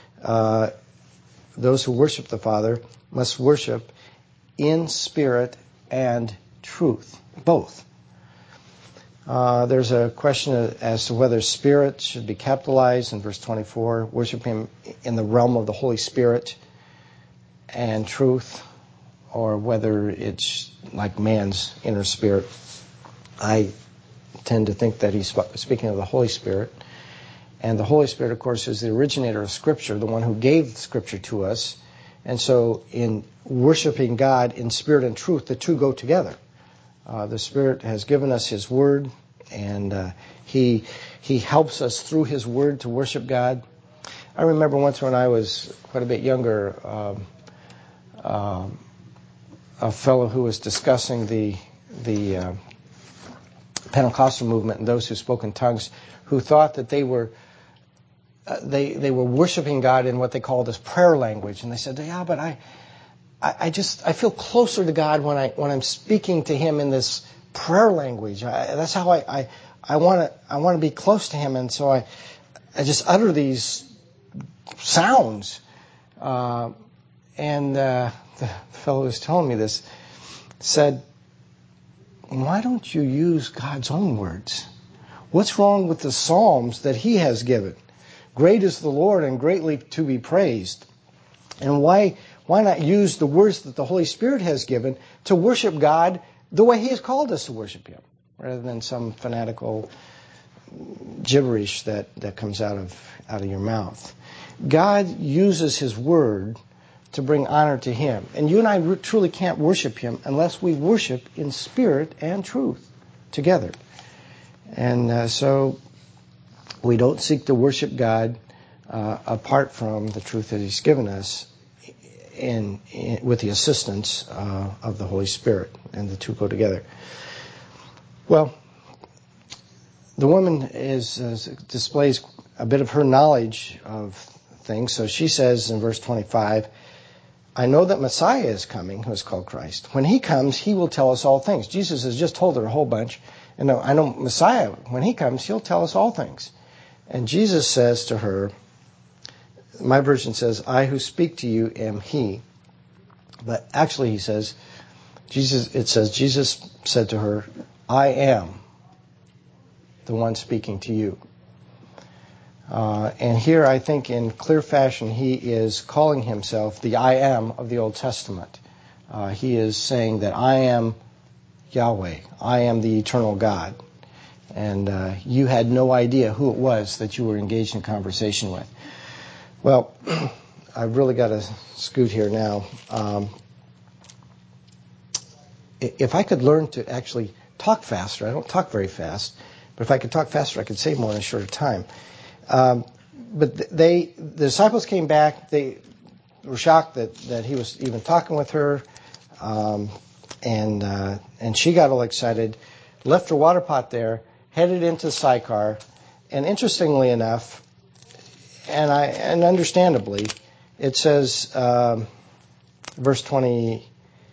those who worship the Father must worship in spirit and truth, both. There's a question as to whether spirit should be capitalized in verse 24, worship Him in the realm of the Holy Spirit and truth, or whether it's like man's inner spirit. I tend to think that he's speaking of the Holy Spirit. And the Holy Spirit, of course, is the originator of Scripture, the one who gave Scripture to us. And so in worshiping God in spirit and truth, the two go together. The Spirit has given us His Word, and He helps us through His Word to worship God. I remember once when I was quite a bit younger, a fellow who was discussing the Pentecostal movement and those who spoke in tongues, who thought that they were worshiping God in what they called as prayer language, and they said, "Yeah, but I feel closer to God when I'm speaking to Him in this prayer language. That's how I want to be close to Him, and so I just utter these sounds." And the fellow who was telling me this said, "Why don't you use God's own words? What's wrong with the Psalms that He has given? Great is the Lord and greatly to be praised. And why not use the words that the Holy Spirit has given to worship God the way He has called us to worship Him, rather than some fanatical gibberish that comes out of your mouth?" God uses His Word to bring honor to Him. And you and I truly can't worship Him unless we worship in spirit and truth together. And so we don't seek to worship God apart from the truth that he's given us with the assistance of the Holy Spirit, and the two go together. Well, the woman displays a bit of her knowledge of things. So she says in verse 25, I know that Messiah is coming, who is called Christ. When he comes, he will tell us all things. Jesus has just told her a whole bunch. And I know Messiah, when he comes, he'll tell us all things. And Jesus says to her, my version says, I who speak to you am he. But actually he says, Jesus said to her, I am the one speaking to you. And here I think in clear fashion he is calling himself the I am of the Old Testament. He is saying that I am Yahweh. I am the eternal God. And you had no idea who it was that you were engaged in conversation with. Well, I've really got to scoot here now. If I could learn to actually talk faster, I don't talk very fast, but if I could talk faster, I could say more in a shorter time. But the disciples came back. They were shocked that he was even talking with her, and she got all excited, left her water pot there, headed into Sychar, and interestingly enough, and understandably, it says, verse 28,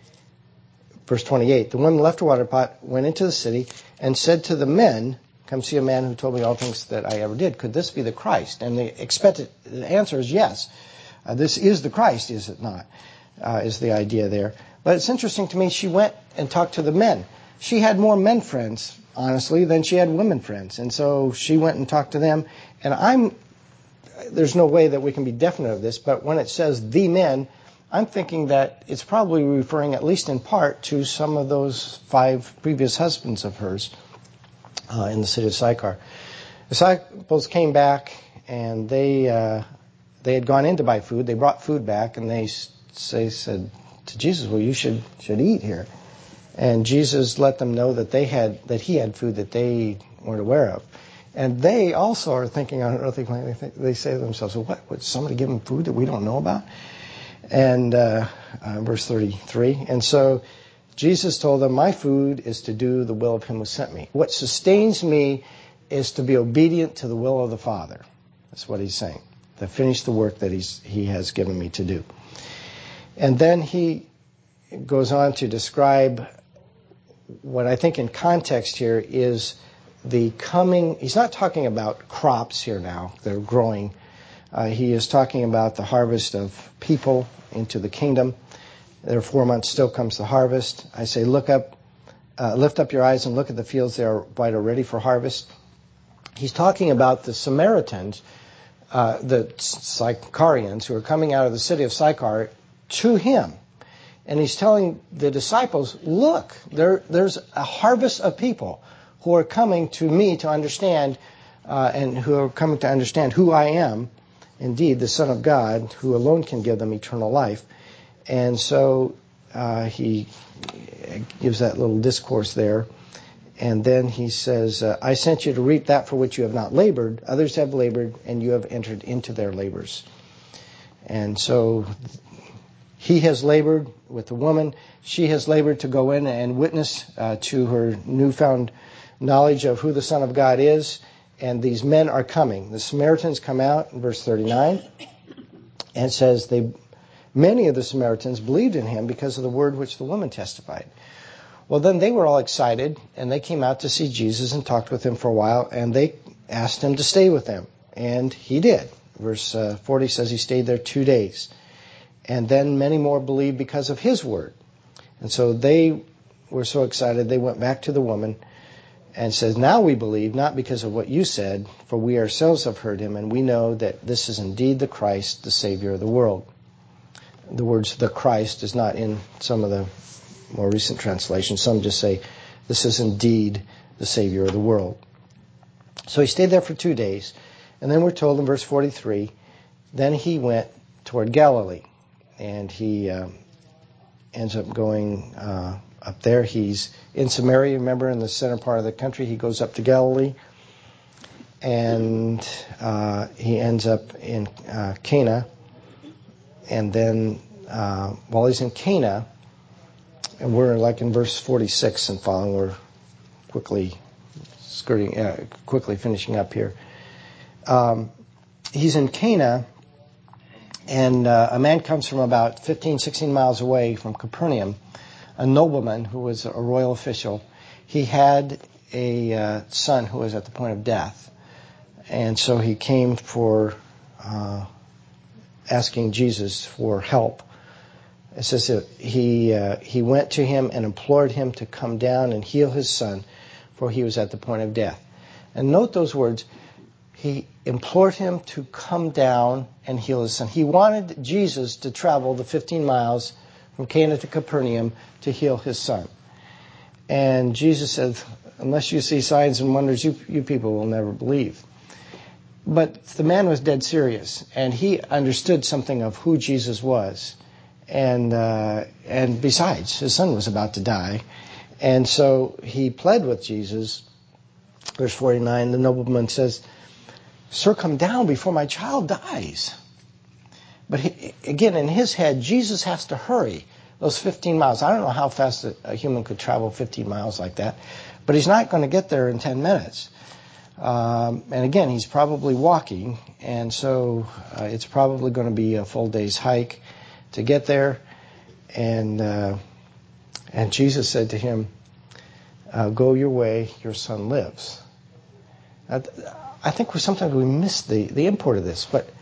the woman left her water pot, went into the city, and said to the men, come see a man who told me all things that I ever did. Could this be the Christ? And the answer is yes. This is the Christ, is it not? Is the idea there. But it's interesting to me, she went and talked to the men. She had more men friends, honestly, than she had women friends. And so she went and talked to them. And there's no way that we can be definite of this, but when it says the men, I'm thinking that it's probably referring, at least in part, to some of those 5 previous husbands of hers in the city of Sychar. The disciples came back, and they had gone in to buy food. They brought food back, and they said to Jesus, well, you should eat here. And Jesus let them know that he had food that they weren't aware of. And they also are thinking on earthly plan. They say to themselves, well, what, would somebody give them food that we don't know about? And verse 33, and so Jesus told them, my food is to do the will of him who sent me. What sustains me is to be obedient to the will of the Father. That's what he's saying. To finish the work that he has given me to do. And then he goes on to describe what I think in context here is the coming. He's not talking about crops here now. They're growing. He is talking about the harvest of people into the kingdom. There are 4 months, still comes the harvest. I say, lift up your eyes and look at the fields. They are white already for harvest. He's talking about the Samaritans, the Sycharians, who are coming out of the city of Sychar to him. And he's telling the disciples, look, there's a harvest of people who are coming to me to understand, and who are coming to understand who I am, indeed, the Son of God, who alone can give them eternal life. And so he gives that little discourse there. And then he says, I sent you to reap that for which you have not labored. Others have labored, and you have entered into their labors. And so he has labored with the woman. She has labored to go in and witness to her newfound knowledge of who the Son of God is. And these men are coming. The Samaritans come out in verse 39 and says many of the Samaritans believed in him because of the word which the woman testified. Well, then they were all excited, and they came out to see Jesus and talked with him for a while, and they asked him to stay with them. And he did. Verse 40 says he stayed there 2 days. And then many more believed because of his word. And so they were so excited, they went back to the woman and said, now we believe, not because of what you said, for we ourselves have heard him, and we know that this is indeed the Christ, the Savior of the world. The words the Christ is not in some of the more recent translations. Some just say, this is indeed the Savior of the world. So he stayed there for 2 days. And then we're told in verse 43, then he went toward Galilee. And he ends up going up there. He's in Samaria, remember, in the center part of the country. He goes up to Galilee. and he ends up in Cana. And then while he's in Cana, and we're like in verse 46 and following, we're quickly finishing up here. He's in Cana, and a man comes from about 15, 16 miles away from Capernaum, a nobleman who was a royal official. He had a son who was at the point of death, and so he came for asking Jesus for help. It says that he went to him and implored him to come down and heal his son, for he was at the point of death. And note those words. He implored him to come down and heal his son. He wanted Jesus to travel the 15 miles from Cana to Capernaum to heal his son. And Jesus said, unless you see signs and wonders, you people will never believe. But the man was dead serious, and he understood something of who Jesus was. And besides, his son was about to die. And so he pled with Jesus. Verse 49, the nobleman says, Sir, come down before my child dies. But again, in his head, Jesus has to hurry those 15 miles. I don't know how fast a human could travel 15 miles like that, but he's not going to get there in 10 minutes. And again, he's probably walking, and so it's probably going to be a full day's hike to get there. And Jesus said to him, go your way, your son lives. I think sometimes we miss the import of this, but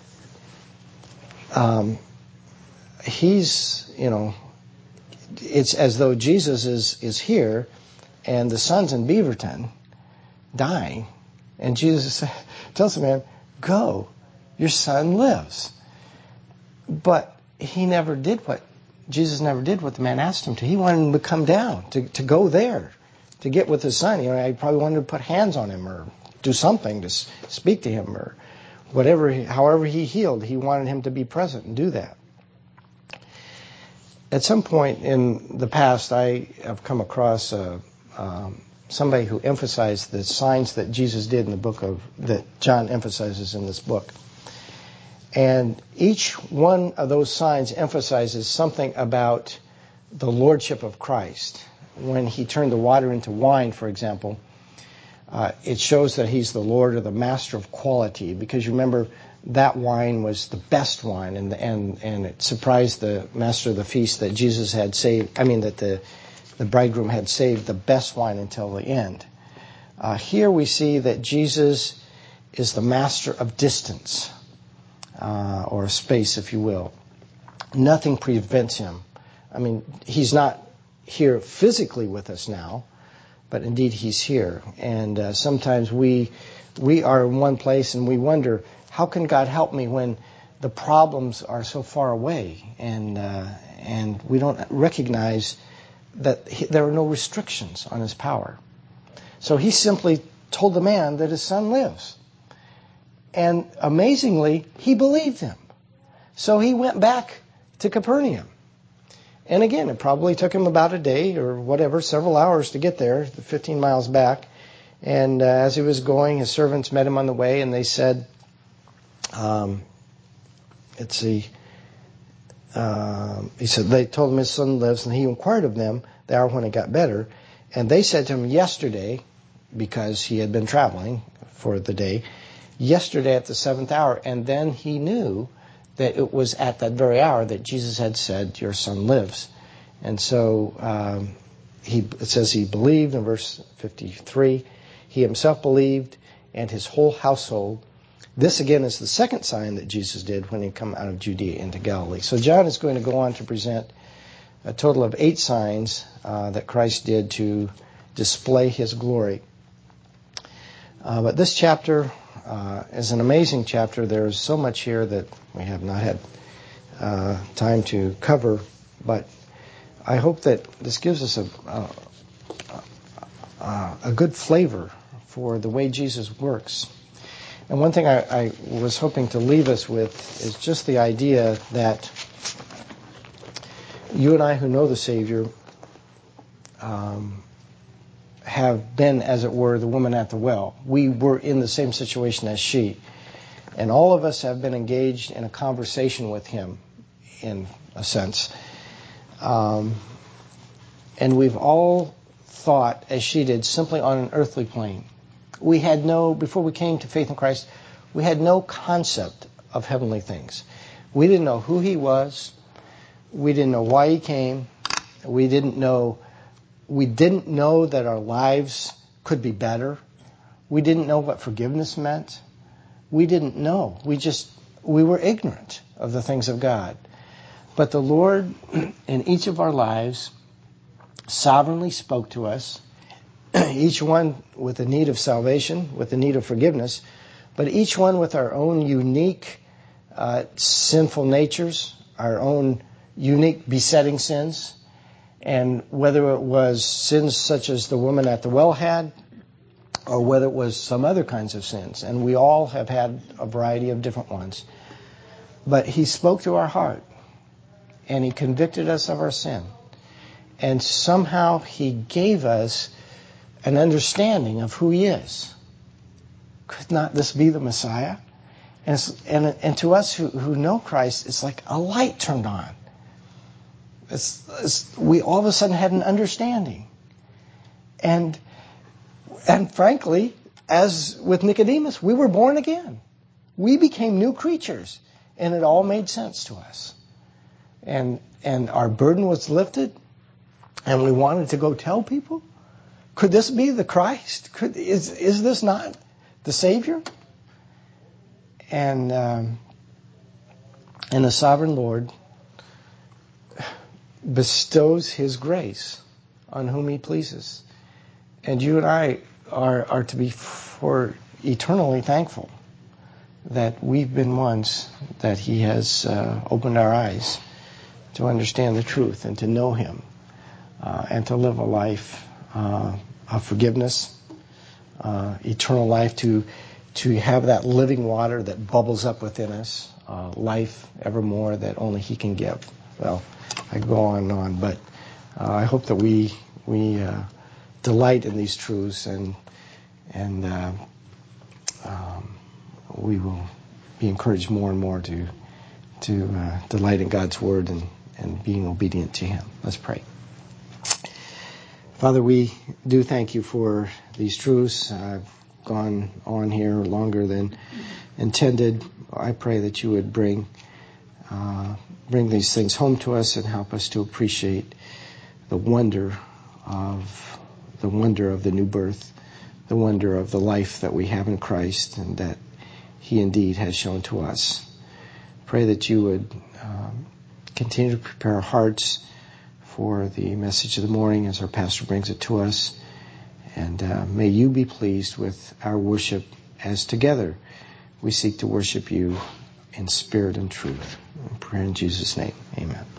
it's as though Jesus is here and the son's in Beaverton dying, and Jesus tells the man, go, your son lives. But Jesus never did what the man asked him to. He wanted him to come down, to go there, to get with his son. I probably wanted to put hands on him or do something to speak to him or whatever. However he healed, he wanted him to be present and do that. At some point in the past, I have come across somebody who emphasized the signs that Jesus did in the book that John emphasizes in this book. And each one of those signs emphasizes something about the lordship of Christ. When he turned the water into wine, for example, it shows that he's the Lord or the master of quality, because you remember that wine was the best wine, and it surprised the master of the feast that Jesus had saved. That the bridegroom had saved the best wine until the end. Here we see that Jesus is the master of distance, or space, if you will. Nothing prevents him. He's not here physically with us now, but indeed he's here. And sometimes we are in one place and we wonder, how can God help me when the problems are so far away? And we don't recognize that there are no restrictions on his power. So he simply told the man that his son lives. And amazingly, he believed him. So he went back to Capernaum. And again, it probably took him about a day or whatever, several hours to get there, the 15 miles back. And as he was going, his servants met him on the way, and they said, they told him his son lives, and he inquired of them the hour when it got better. And they said to him yesterday, because he had been traveling for the day, yesterday at the 7th hour. And then he knew that it was at that very hour that Jesus had said, your son lives. And so it says he believed in verse 53. He himself believed, and his whole household. This again is the second sign that Jesus did when he came out of Judea into Galilee. So John is going to go on to present a total of 8 signs that Christ did to display his glory. But this chapter is an amazing chapter. There's so much here that we have not had time to cover, but I hope that this gives us a good flavor for the way Jesus works. And one thing I was hoping to leave us with is just the idea that you and I who know the Savior have have been, as it were, the woman at the well. We were in the same situation as she. And all of us have been engaged in a conversation with him, in a sense. And we've all thought, as she did, simply on an earthly plane. We had before we came to faith in Christ, we had no concept of heavenly things. We didn't know who he was. We didn't know why he came. We didn't know that our lives could be better. We didn't know what forgiveness meant. We didn't know. We were ignorant of the things of God. But the Lord, in each of our lives, sovereignly spoke to us, each one with a need of salvation, with a need of forgiveness, but each one with our own unique sinful natures, our own unique besetting sins. And whether it was sins such as the woman at the well had, or whether it was some other kinds of sins. And we all have had a variety of different ones. But he spoke to our heart, and he convicted us of our sin. And somehow he gave us an understanding of who he is. Could not this be the Messiah? And to us who know Christ, it's like a light turned on. We all of a sudden had an understanding. And frankly, as with Nicodemus, we were born again. We became new creatures, and it all made sense to us. And our burden was lifted, and we wanted to go tell people, could this be the Christ? Is this not the Savior? And the sovereign Lord bestows his grace on whom he pleases. And you and I are to be for eternally thankful that we've been ones that he has opened our eyes to understand the truth and to know him and to live a life of forgiveness, eternal life, to have that living water that bubbles up within us, life evermore that only he can give. Well, I go on and on, but I hope that we delight in these truths, and we will be encouraged more and more to delight in God's word and being obedient to him. Let's pray. Father, we do thank you for these truths. I've gone on here longer than intended. I pray that you would bring these things home to us and help us to appreciate the wonder of the new birth, the wonder of the life that we have in Christ, and that he indeed has shown to us. Pray that you would continue to prepare our hearts for the message of the morning as our pastor brings it to us. And may you be pleased with our worship as together we seek to worship you in spirit and truth. I pray in Jesus' name. Amen.